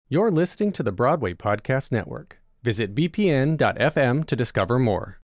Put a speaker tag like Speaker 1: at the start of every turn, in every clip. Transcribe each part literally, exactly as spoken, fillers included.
Speaker 1: You're listening to the Broadway Podcast Network. Visit b p n dot f m to discover more.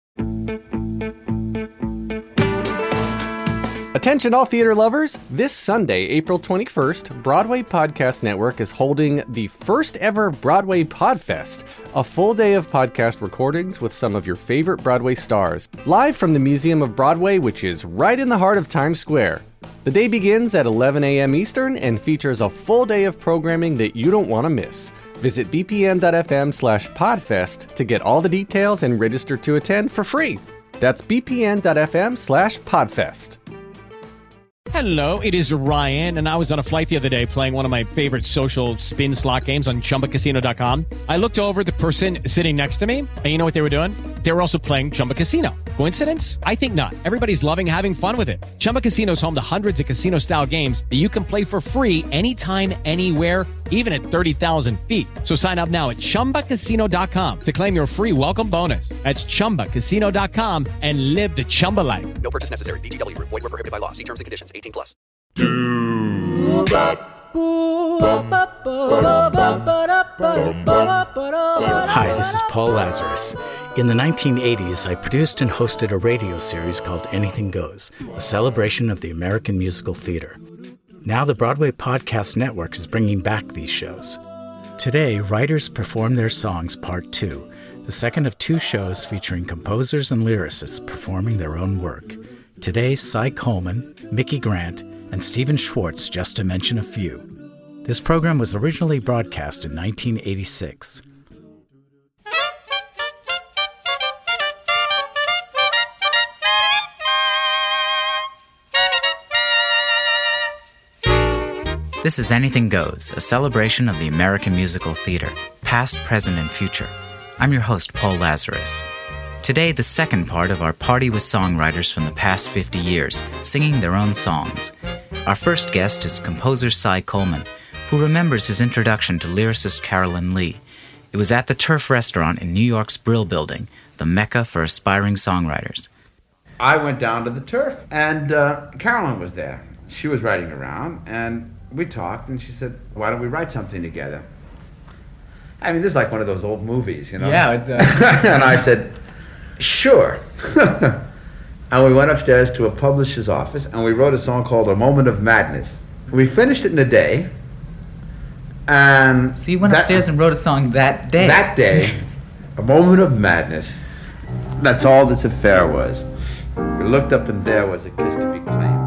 Speaker 1: Attention all theater lovers! This Sunday, April twenty-first, Broadway Podcast Network is holding the first ever Broadway Podfest, a full day of podcast recordings with some of your favorite Broadway stars, live from the Museum of Broadway, which is right in the heart of Times Square. The day begins at eleven a.m. Eastern and features a full day of programming that you don't want to miss. Visit b p n dot f m slash podfest to get all the details and register to attend for free. That's b p n dot f m slash podfest.
Speaker 2: Hello, it is Ryan, and I was on a flight the other day playing one of my favorite social spin slot games on chumba casino dot com. I looked over at the person sitting next to me, and you know what they were doing? They were also playing Chumba Casino. Coincidence? I think not. Everybody's loving having fun with it. Chumba Casino is home to hundreds of casino-style games that you can play for free anytime, anywhere, even at thirty thousand feet. So sign up now at chumba casino dot com to claim your free welcome bonus. That's chumba casino dot com and live the Chumba life.
Speaker 3: No purchase necessary. V G W. Void where prohibited by law. See terms and conditions. eighteen plus.
Speaker 4: Hi, this is Paul Lazarus. In the nineteen eighties, I produced and hosted a radio series called Anything Goes, a celebration of the American musical theater. Now the Broadway Podcast Network is bringing back these shows. Today, writers perform their songs part two, the second of two shows featuring composers and lyricists performing their own work. Today, Cy Coleman, Mickey Grant, and Stephen Schwartz, just to mention a few. This program was originally broadcast in nineteen eighty-six.
Speaker 5: This is Anything Goes, a celebration of the American musical theater, past, present, and future. I'm your host, Paul Lazarus. Today, the second part of our party with songwriters from the past fifty years, singing their own songs. Our first guest is composer Cy Coleman, who remembers his introduction to lyricist Carolyn Lee. It was at the Turf Restaurant in New York's Brill Building, the mecca for aspiring songwriters.
Speaker 6: I went down to the Turf, and uh, Carolyn was there. She was writing around, and we talked, and she said, why don't we write something together? I mean, this is like one of those old movies, you know?
Speaker 7: Yeah, it's... Uh...
Speaker 6: And I said, sure. And we went upstairs to a publisher's office, and we wrote a song called A Moment of Madness. We finished it in a day, and...
Speaker 7: So you went
Speaker 6: that,
Speaker 7: upstairs and wrote a song that day?
Speaker 6: That day, A Moment of Madness. That's all this affair was. We looked up, and there was a kiss to be claimed.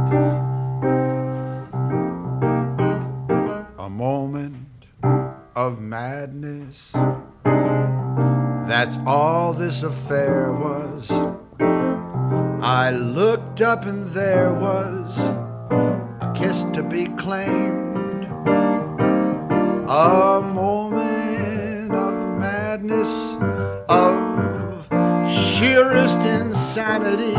Speaker 6: A moment of madness. That's all this affair was. I looked up and there was a kiss to be claimed. A moment of madness, of sheerest insanity.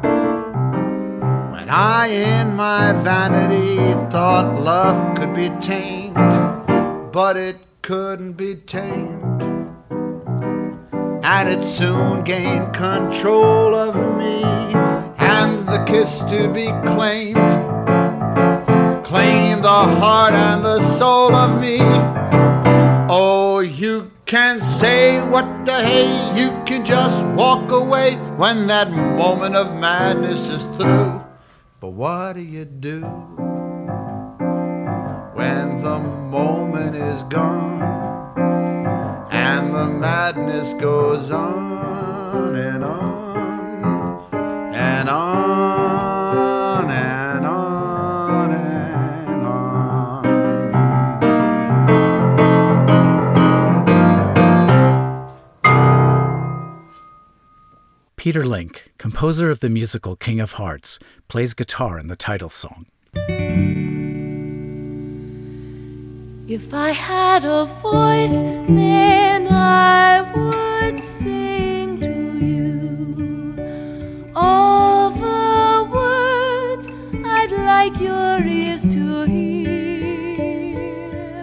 Speaker 6: When I in my vanity thought love could be tamed, but it couldn't be tamed. And it soon gained control of me, and the kiss to be claimed, claimed the heart and the soul of me. Oh, you can say what the hey, you can just walk away when that moment of madness is through. But what do you do when the moment is gone? And the madness goes on and on and on and on and on.
Speaker 4: Peter Link, composer of the musical King of Hearts, plays guitar in the title song.
Speaker 8: If I had a voice, then I would sing to you all the words I'd like your ears to hear.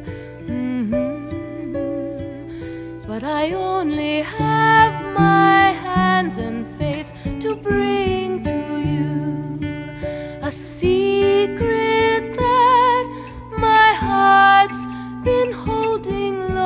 Speaker 8: Mm-hmm. But I only have my hands and face to bring to you a secret that my heart's been holding low.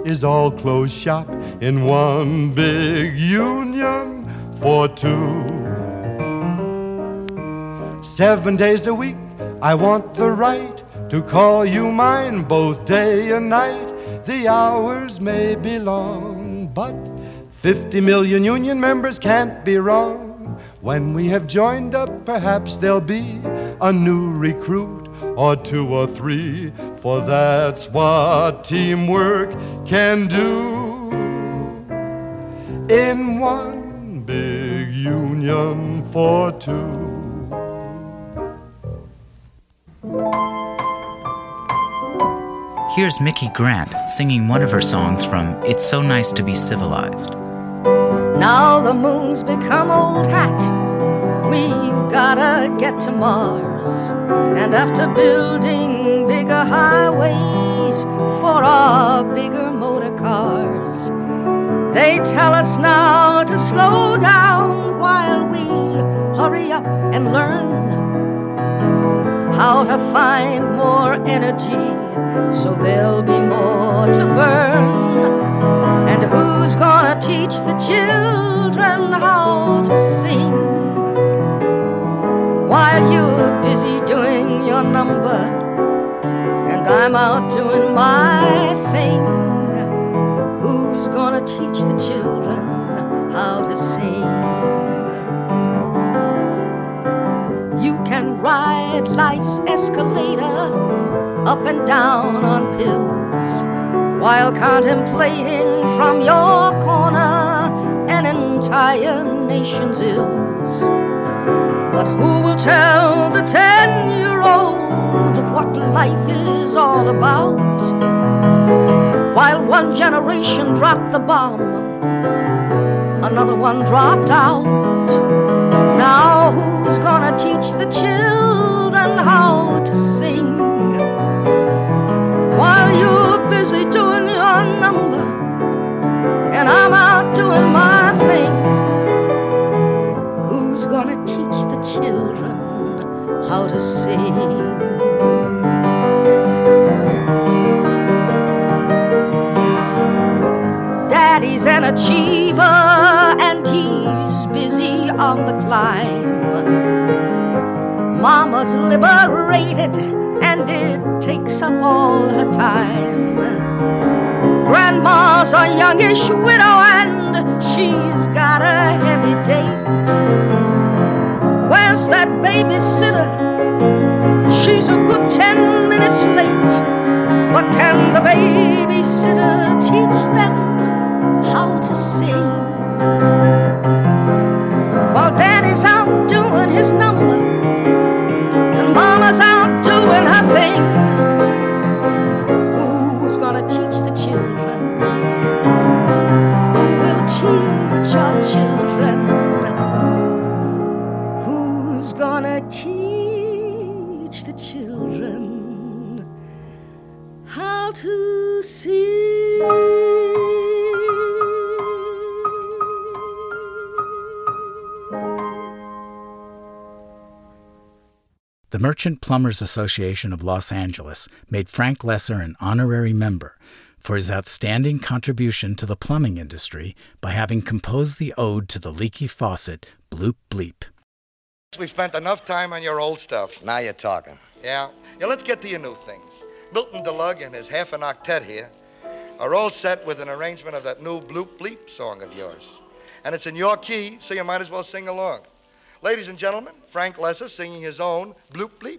Speaker 9: is all closed shop in one big union for two. Seven days a week, I want the right to call you mine both day and night. The hours may be long, but fifty million union members can't be wrong. When we have joined up, perhaps there'll be a new recruit or two or three, for that's what teamwork can do. In one big union for two.
Speaker 5: Here's Mickey Grant singing one of her songs from It's So Nice to Be Civilized.
Speaker 10: Now the moon's become old hat. We've gotta get to Mars. And after building bigger highways for our bigger motor cars, they tell us now to slow down while we hurry up and learn how to find more energy so there'll be more to burn. And who's gonna teach the children how to sing while you're busy doing your number and I'm out doing my thing? Who's gonna teach the children how to sing? You can ride life's escalator up and down on pills while contemplating from your corner an entire nation's ills. But who will tell the ten-year-old what life is all about? While one generation dropped the bomb, another one dropped out. Now who's gonna teach the children how to sing while you're busy doing your number and I'm out doing my thing? Who's gonna teach the children how to sing? Daddy's an achiever and he's busy on the climb. Mama's liberated and it takes up all her time. Grandma's a youngish widow and she's got a heavy date. Where's that babysitter? She's a good ten minutes late. But can the babysitter teach them how to sing while Daddy's out doing his number and Mama's out doing her thing? Who's gonna teach the children? Who will teach our children? Who's gonna teach the children how to sing?
Speaker 4: The Merchant Plumbers Association of Los Angeles made Frank Lesser an honorary member for his outstanding contribution to the plumbing industry by having composed the ode to the leaky faucet, Bloop Bleep.
Speaker 11: We've spent enough time on your old stuff.
Speaker 12: Now you're talking.
Speaker 11: Yeah. Yeah, let's get to your new things. Milton DeLugg and his half an octet here are all set with an arrangement of that new Bloop Bleep song of yours. And it's in your key, so you might as well sing along. Ladies and gentlemen, Frank Lesser singing his own Bloop Bleep.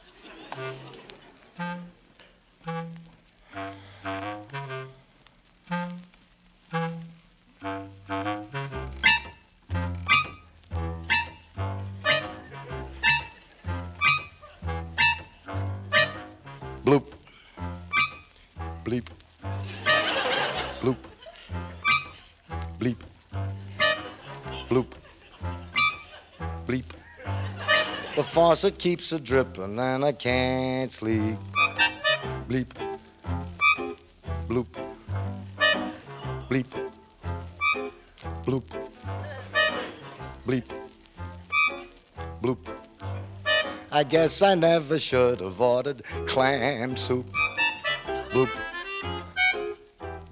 Speaker 11: Bloop. Bleep. Bloop. Bleep. Bloop. Bleep.
Speaker 12: The faucet keeps a dripping and I can't sleep.
Speaker 11: Bleep. Bloop. Bleep. Bloop. Bleep. Bloop.
Speaker 12: I guess I never should have ordered clam soup.
Speaker 11: Bloop.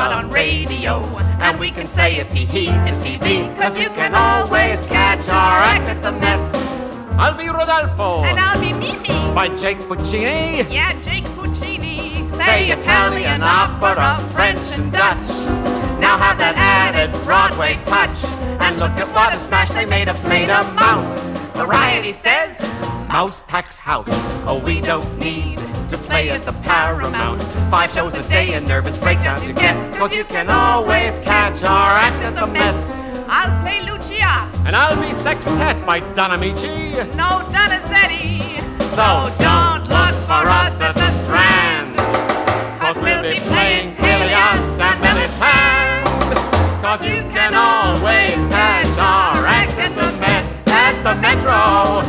Speaker 13: shot on radio. And we can say it to heat and T V, cause you can always catch our act at the Mets.
Speaker 1: I'll be Rodolfo.
Speaker 13: And I'll be Mimi.
Speaker 1: By Jake Puccini.
Speaker 13: Yeah, Jake Puccini. Say Italian, opera, French, and Dutch. Now have that added Broadway touch. And look at what a smash they made of Play-Doh Mouse. Variety says, Mouse packs house. Oh, we don't need to play at the Paramount. Five shows a day and nervous breakdowns you get, cause you can always catch our act at the Mets. I'll play Lucia.
Speaker 1: And I'll be Sextet by Don Amici.
Speaker 13: No Donizetti. So don't look for us at the Strand, cause we'll be playing Peleas and Melisande. Cause you can always catch our act at the Met, at the Metro,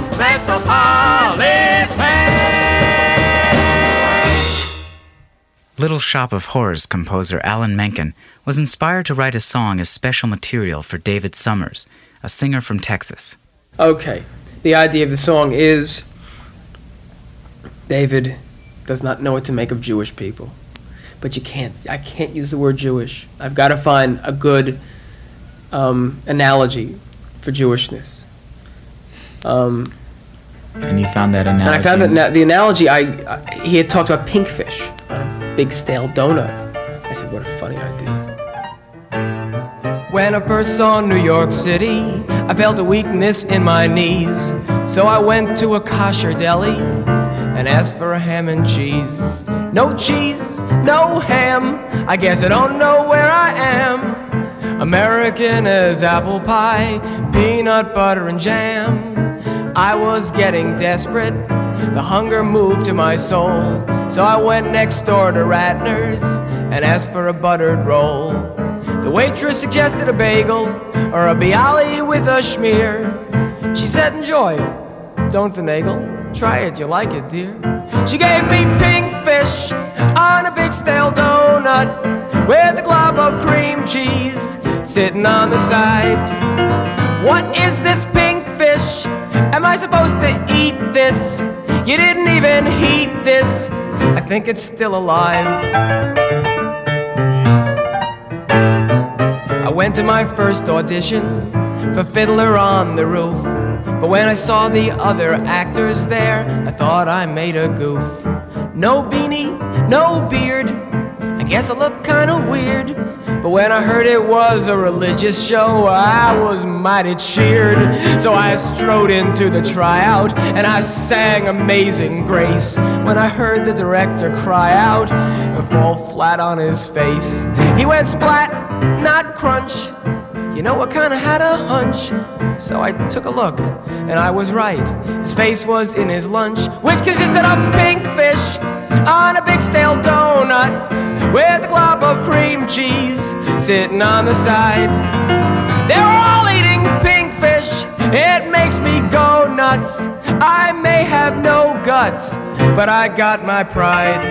Speaker 13: Metropolitan.
Speaker 5: Little Shop of Horrors composer Alan Menken was inspired to write a song as special material for David Summers, a singer from Texas.
Speaker 14: Okay, the idea of the song is David does not know what to make of Jewish people. But you can't, I can't use the word Jewish. I've got to find a good um, analogy for Jewishness. Um,
Speaker 5: and you found that analogy?
Speaker 14: And I found that na- the analogy, I, I he had talked about pinkfish on a big stale donut. I said, what a funny idea. When I first saw New York City, I felt a weakness in my knees. So I went to a kosher deli and asked for a ham and cheese. No cheese, no ham, I guess I don't know where I am. American as apple pie, peanut butter and jam. I was getting desperate, the hunger moved to my soul. So I went next door to Ratner's and asked for a buttered roll. The waitress suggested a bagel or a bialy with a schmear. She said, enjoy, don't finagle, try it, you'll like it, dear. She gave me pink fish on a big stale donut with a glob of cream cheese sitting on the side. What is this pink fish? Am I supposed to eat this? You didn't even heat this. I think it's still alive. I went to my first audition for Fiddler on the Roof. But when I saw the other actors there, I thought I made a goof. No beanie, no beard, I guess I look kinda weird. But when I heard it was a religious show, I was mighty cheered. So I strode into the tryout and I sang Amazing Grace. When I heard the director cry out and fall flat on his face, he went splat, not crunch. You know, I kinda had a hunch. So I took a look, and I was right. His face was in his lunch, which consisted of pink fish on a big stale donut with a glob of cream cheese sitting on the side. They were all eating pink fish. It makes me go nuts. I may have no guts, but I got my pride.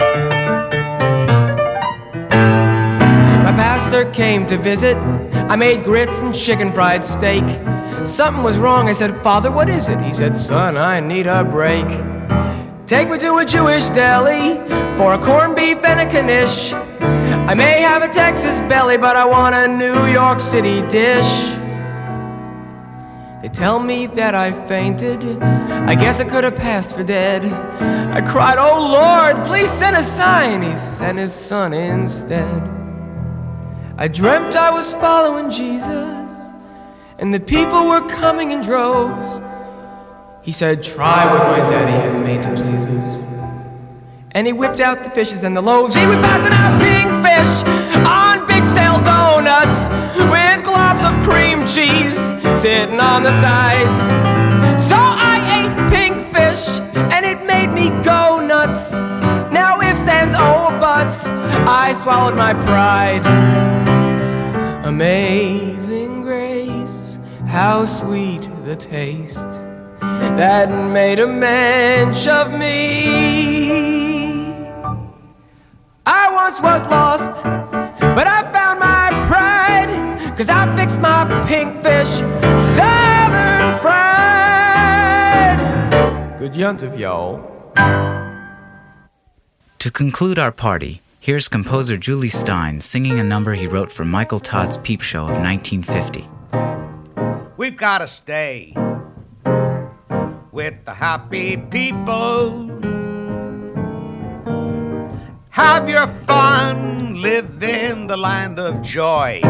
Speaker 14: My pastor came to visit. I made grits and chicken fried steak. Something was wrong. I said, Father, what is it? He said, son, I need a break. Take me to a Jewish deli for a corned beef and a knish. I may have a Texas belly, but I want a New York City dish. They tell me that I fainted. I guess I could have passed for dead. I cried, oh Lord, please send a sign. He sent his son instead. I dreamt I was following Jesus, and the people were coming in droves. He said, try what my daddy hath made to please us. And he whipped out the fishes and the loaves. He was passing out pink fish on big stale donuts with globs of cream cheese sitting on the side. So I ate pink fish, and it made me go nuts. Now ifs, ands, oh, buts, I swallowed my pride. Amazing grace, how sweet the taste that made a mensch of me. I once was lost, but I found my pride, 'cause I fixed my pink fish southern fried. Good yunt of y'all.
Speaker 5: To conclude our party, Here's composer Julie Stein singing a number he wrote for Michael Todd's Peep Show of nineteen fifty.
Speaker 2: We've got to stay with the happy people. Have your fun, live in the land of joy.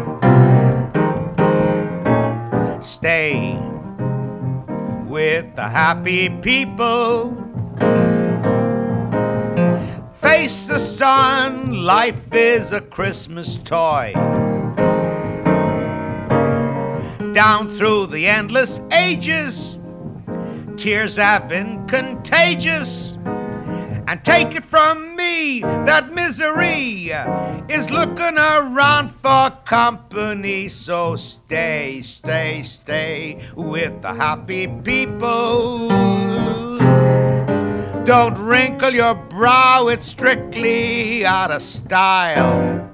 Speaker 2: Stay with the happy people. Face the sun, life is a Christmas toy. Down through the endless ages, tears have been contagious. And take it from me, that misery is looking around for company. So stay, stay, stay with the happy people. Don't wrinkle your brow, it's strictly out of style.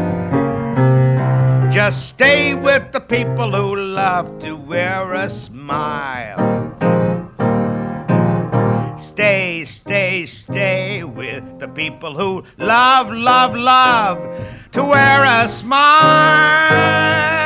Speaker 2: Just stay with the people who love to wear a smile. Stay, stay, stay with the people who love, love, love to wear a smile.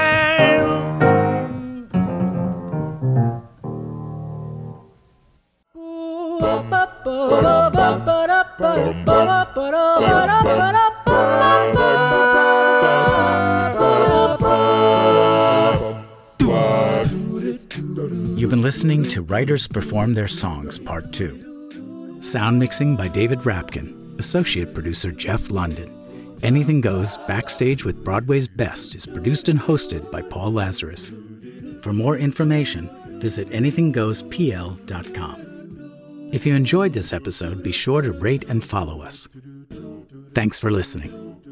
Speaker 4: You've been listening to Writers Perform Their Songs, Part two. Sound mixing by David Rapkin. Associate producer Jeff London. Anything Goes Backstage with Broadway's Best is produced and hosted by Paul Lazarus. For more information, visit anything goes p l dot com. If you enjoyed this episode, be sure to rate and follow us. Thanks for listening.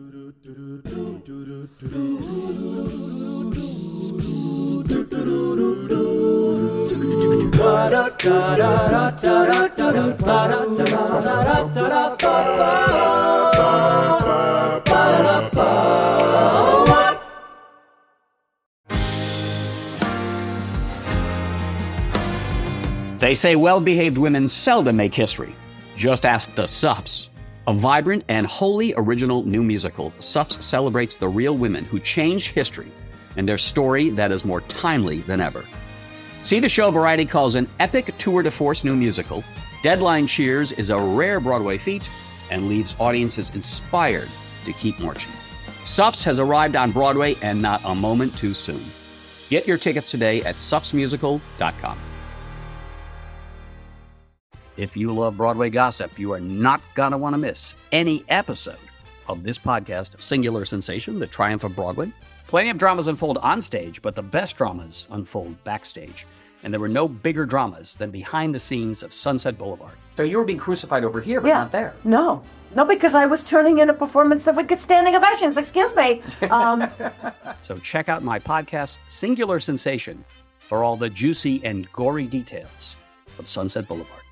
Speaker 15: They say well-behaved women seldom make history. Just ask the Suffs. A vibrant and wholly original new musical, Suffs celebrates the real women who changed history and their story that is more timely than ever. See the show Variety calls an epic tour de force new musical. Deadline cheers is a rare Broadway feat and leaves audiences inspired to keep marching. Suffs has arrived on Broadway and not a moment too soon. Get your tickets today at suffs musical dot com. If you love Broadway gossip, you are not going to want to miss any episode of this podcast, Singular Sensation, The Triumph of Broadway. Plenty of dramas unfold on stage, but the best dramas unfold backstage. And there were no bigger dramas than behind the scenes of Sunset Boulevard. So you were being crucified over here, but
Speaker 6: Yeah.
Speaker 15: not there.
Speaker 6: No. No, because I was turning in a performance that would get standing ovations. Excuse me. Um,
Speaker 15: So check out my podcast, Singular Sensation, for all the juicy and gory details of Sunset Boulevard.